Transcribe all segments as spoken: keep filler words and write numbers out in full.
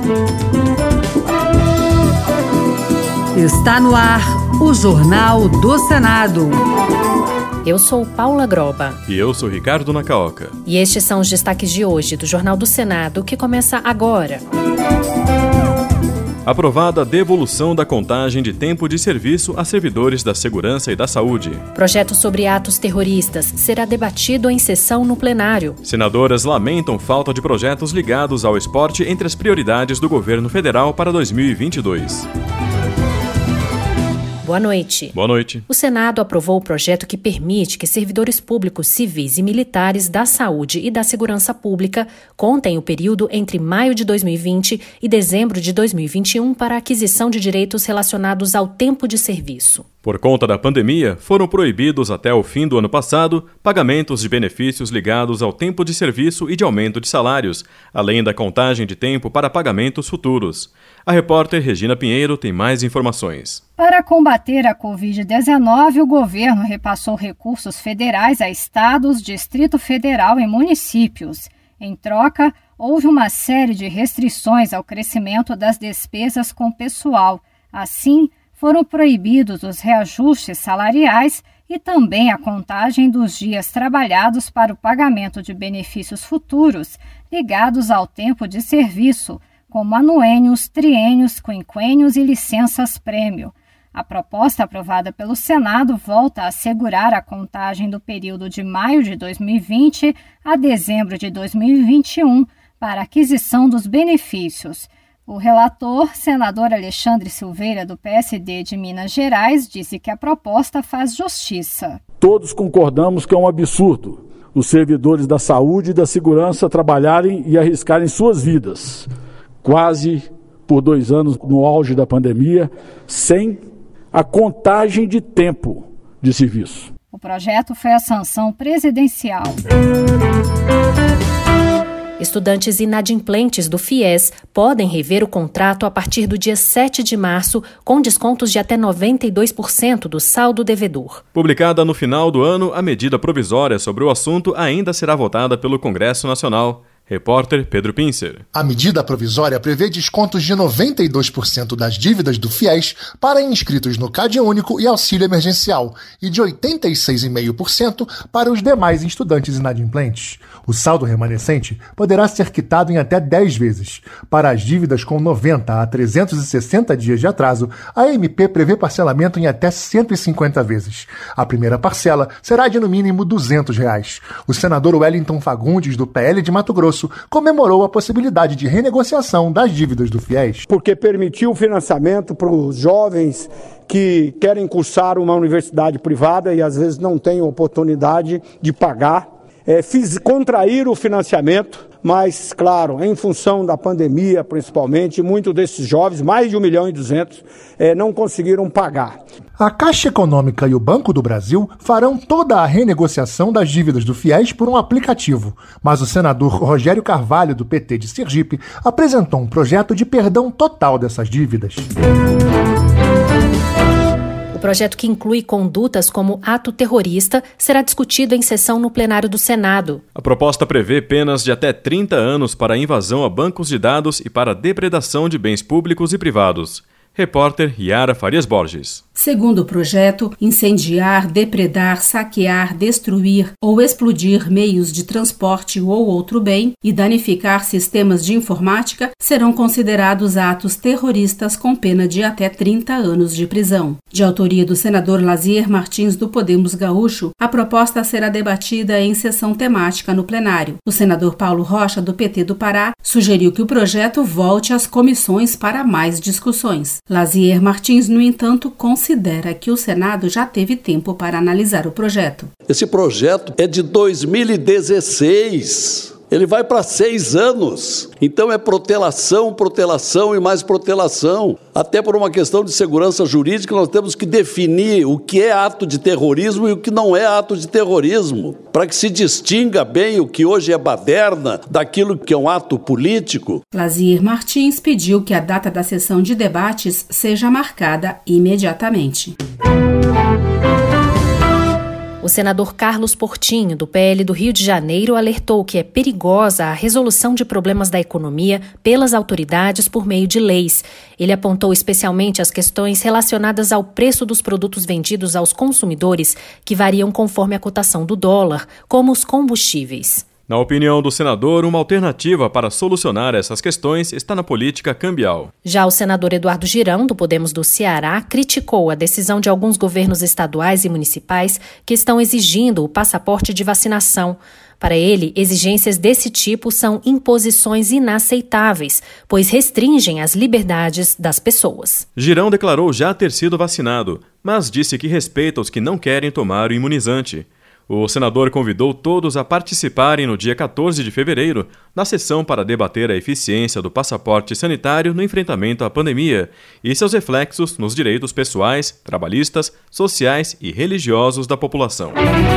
Está no ar o Jornal do Senado. Eu sou Paula Groba. E eu sou Ricardo Nacaoca. E estes são os destaques de hoje do Jornal do Senado, que começa agora. Aprovada a devolução da contagem de tempo de serviço a servidores da Segurança e da Saúde. Projeto sobre atos terroristas será debatido em sessão no plenário. Senadoras lamentam falta de projetos ligados ao esporte entre as prioridades do governo federal para dois mil e vinte e dois. Boa noite. Boa noite. O Senado aprovou o projeto que permite que servidores públicos civis e militares da saúde e da segurança pública contem o período entre maio de dois mil e vinte e dezembro de dois mil e vinte e um para a aquisição de direitos relacionados ao tempo de serviço. Por conta da pandemia, foram proibidos até o fim do ano passado pagamentos de benefícios ligados ao tempo de serviço e de aumento de salários, além da contagem de tempo para pagamentos futuros. A repórter Regina Pinheiro tem mais informações. Para combater a covid dezenove, o governo repassou recursos federais a estados, Distrito Federal e municípios. Em troca, houve uma série de restrições ao crescimento das despesas com pessoal. Assim, foram proibidos os reajustes salariais e também a contagem dos dias trabalhados para o pagamento de benefícios futuros ligados ao tempo de serviço, como anuênios, triênios, quinquênios e licenças-prêmio. A proposta aprovada pelo Senado volta a assegurar a contagem do período de maio de dois mil e vinte a dezembro de dois mil e vinte e um para a aquisição dos benefícios. O relator, senador Alexandre Silveira, do P S D de Minas Gerais, disse que a proposta faz justiça. Todos concordamos que é um absurdo os servidores da saúde e da segurança trabalharem e arriscarem suas vidas, quase por dois anos no auge da pandemia, sem a contagem de tempo de serviço. O projeto foi a sanção presidencial. Estudantes inadimplentes do FIES podem rever o contrato a partir do dia sete de março, com descontos de até noventa e dois por cento do saldo devedor. Publicada no final do ano, a medida provisória sobre o assunto ainda será votada pelo Congresso Nacional. Repórter Pedro Pincer. A medida provisória prevê descontos de noventa e dois por cento das dívidas do FIES para inscritos no CAD Único e Auxílio Emergencial e de oitenta e seis vírgula cinco por cento para os demais estudantes inadimplentes. O saldo remanescente poderá ser quitado em até dez vezes. Para as dívidas com noventa a trezentos e sessenta dias de atraso, a M P prevê parcelamento em até cento e cinquenta vezes. A primeira parcela será de no mínimo duzentos reais. O senador Wellington Fagundes, do P L de Mato Grosso, comemorou a possibilidade de renegociação das dívidas do FIES. Porque permitiu financiamento para os jovens que querem cursar uma universidade privada e às vezes não têm oportunidade de pagar. É, fiz contrair o financiamento, mas, claro, em função da pandemia, principalmente, muitos desses jovens, mais de um milhão e duzentos, é, não conseguiram pagar. A Caixa Econômica e o Banco do Brasil farão toda a renegociação das dívidas do FIES por um aplicativo, mas o senador Rogério Carvalho, do P T de Sergipe, apresentou um projeto de perdão total dessas dívidas. O projeto, que inclui condutas como ato terrorista, será discutido em sessão no plenário do Senado. A proposta prevê penas de até trinta anos para invasão a bancos de dados e para depredação de bens públicos e privados. Repórter Yara Farias Borges. Segundo o projeto, incendiar, depredar, saquear, destruir ou explodir meios de transporte ou outro bem e danificar sistemas de informática serão considerados atos terroristas com pena de até trinta anos de prisão. De autoria do senador Lazier Martins, do Podemos Gaúcho, a proposta será debatida em sessão temática no plenário. O senador Paulo Rocha, do P T do Pará, sugeriu que o projeto volte às comissões para mais discussões. Lazier Martins, no entanto, considera que o Senado já teve tempo para analisar o projeto. Esse projeto é de dois mil e dezesseis. Ele vai para seis anos. Então é protelação, protelação e mais protelação. Até por uma questão de segurança jurídica, nós temos que definir o que é ato de terrorismo e o que não é ato de terrorismo, para que se distinga bem o que hoje é baderna daquilo que é um ato político. Lazier Martins pediu que a data da sessão de debates seja marcada imediatamente. O O senador Carlos Portinho, do P L do Rio de Janeiro, alertou que é perigosa a resolução de problemas da economia pelas autoridades por meio de leis. Ele apontou especialmente as questões relacionadas ao preço dos produtos vendidos aos consumidores, que variam conforme a cotação do dólar, como os combustíveis. Na opinião do senador, uma alternativa para solucionar essas questões está na política cambial. Já o senador Eduardo Girão, do Podemos do Ceará, criticou a decisão de alguns governos estaduais e municipais que estão exigindo o passaporte de vacinação. Para ele, exigências desse tipo são imposições inaceitáveis, pois restringem as liberdades das pessoas. Girão declarou já ter sido vacinado, mas disse que respeita os que não querem tomar o imunizante. O senador convidou todos a participarem no dia quatorze de fevereiro na sessão para debater a eficiência do passaporte sanitário no enfrentamento à pandemia e seus reflexos nos direitos pessoais, trabalhistas, sociais e religiosos da população.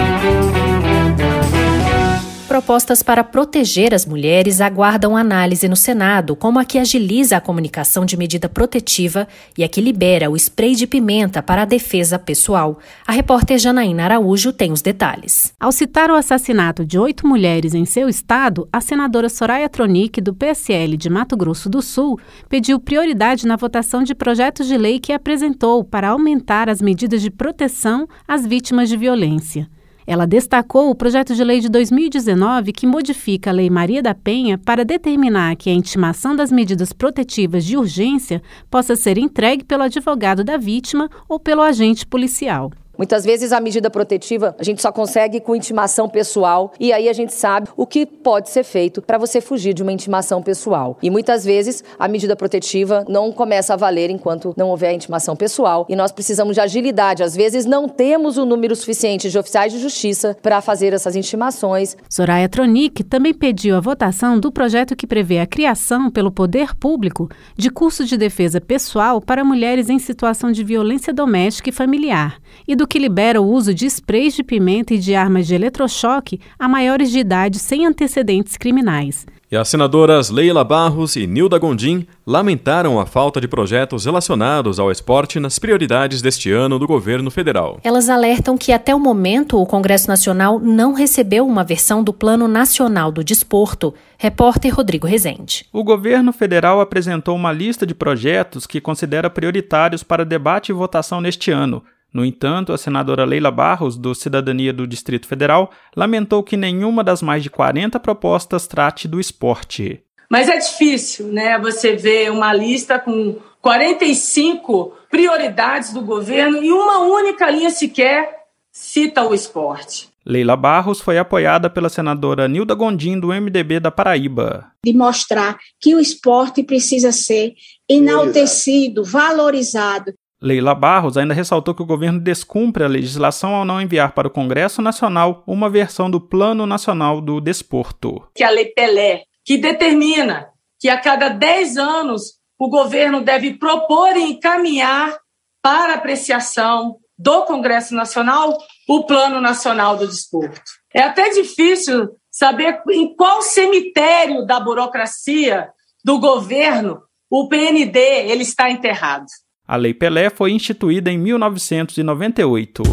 Propostas para proteger as mulheres aguardam análise no Senado, como a que agiliza a comunicação de medida protetiva e a que libera o spray de pimenta para a defesa pessoal. A repórter Janaína Araújo tem os detalhes. Ao citar o assassinato de oito mulheres em seu estado, a senadora Soraya Tronic, do P S L de Mato Grosso do Sul, pediu prioridade na votação de projetos de lei que apresentou para aumentar as medidas de proteção às vítimas de violência. Ela destacou o projeto de lei de dois mil e dezenove que modifica a Lei Maria da Penha para determinar que a intimação das medidas protetivas de urgência possa ser entregue pelo advogado da vítima ou pelo agente policial. Muitas vezes a medida protetiva a gente só consegue com intimação pessoal e aí a gente sabe o que pode ser feito para você fugir de uma intimação pessoal. E muitas vezes a medida protetiva não começa a valer enquanto não houver a intimação pessoal e nós precisamos de agilidade. Às vezes não temos o número suficiente de oficiais de justiça para fazer essas intimações. Soraya Tronic também pediu a votação do projeto que prevê a criação pelo poder público de curso de defesa pessoal para mulheres em situação de violência doméstica e familiar e do que libera o uso de sprays de pimenta e de armas de eletrochoque a maiores de idade sem antecedentes criminais. E as senadoras Leila Barros e Nilda Gondim lamentaram a falta de projetos relacionados ao esporte nas prioridades deste ano do governo federal. Elas alertam que até o momento o Congresso Nacional não recebeu uma versão do Plano Nacional do Desporto. Repórter Rodrigo Rezende. O governo federal apresentou uma lista de projetos que considera prioritários para debate e votação neste ano. No entanto, a senadora Leila Barros, do Cidadania do Distrito Federal, lamentou que nenhuma das mais de quarenta propostas trate do esporte. Mas é difícil, né? Você vê uma lista com quarenta e cinco prioridades do governo e uma única linha sequer cita o esporte. Leila Barros foi apoiada pela senadora Nilda Gondim, do M D B da Paraíba. De mostrar que o esporte precisa ser enaltecido, valorizado. Leila Barros ainda ressaltou que o governo descumpre a legislação ao não enviar para o Congresso Nacional uma versão do Plano Nacional do Desporto. Que a Lei Pelé, que determina que a cada dez anos o governo deve propor e encaminhar para apreciação do Congresso Nacional o Plano Nacional do Desporto. É até difícil saber em qual cemitério da burocracia do governo o P N D ele está enterrado. A Lei Pelé foi instituída em mil novecentos e noventa e oito.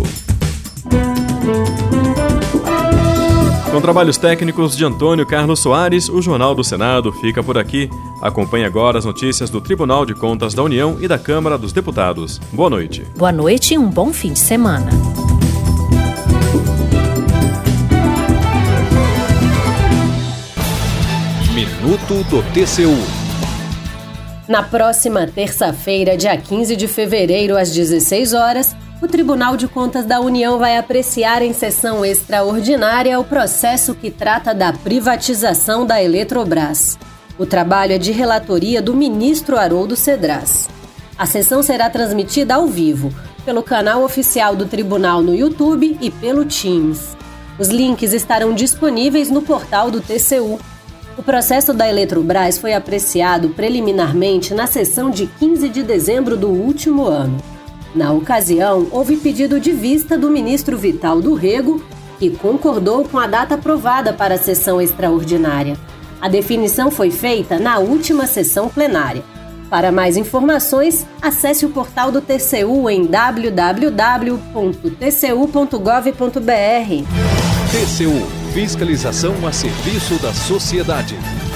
Com trabalhos técnicos de Antônio Carlos Soares, o Jornal do Senado fica por aqui. Acompanhe agora as notícias do Tribunal de Contas da União e da Câmara dos Deputados. Boa noite. Boa noite e um bom fim de semana. Minuto do T C U. Na próxima terça-feira, dia quinze de fevereiro, às dezesseis horas, o Tribunal de Contas da União vai apreciar em sessão extraordinária o processo que trata da privatização da Eletrobras. O trabalho é de relatoria do ministro Haroldo Cedras. A sessão será transmitida ao vivo, pelo canal oficial do Tribunal no YouTube e pelo Teams. Os links estarão disponíveis no portal do T C U. O processo da Eletrobras foi apreciado preliminarmente na sessão de quinze de dezembro do último ano. Na ocasião, houve pedido de vista do ministro Vital do Rego, que concordou com a data aprovada para a sessão extraordinária. A definição foi feita na última sessão plenária. Para mais informações, acesse o portal do T C U em w w w ponto t c u ponto gov ponto b r. T C U, fiscalização a serviço da sociedade.